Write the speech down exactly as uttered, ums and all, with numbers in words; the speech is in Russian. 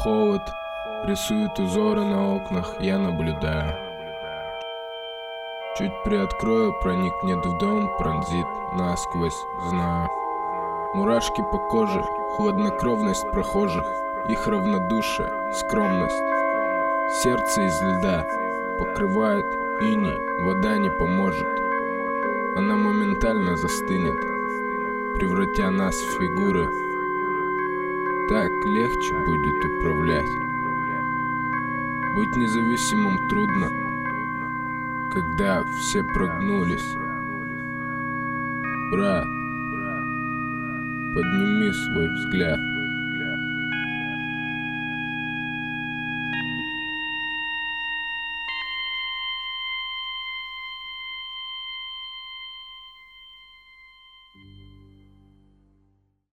Холод рисует узоры на окнах, я наблюдаю. Чуть приоткрою, проникнет в дом, пронзит насквозь, знаю. Мурашки по коже, хладнокровность прохожих, их равнодушие, скромность. Сердце из льда покрывает иней, вода не поможет. Она моментально застынет, превратя нас в фигуры. Так легче будет управлять. Быть независимым трудно, когда все прогнулись. Брат, подними свой взгляд.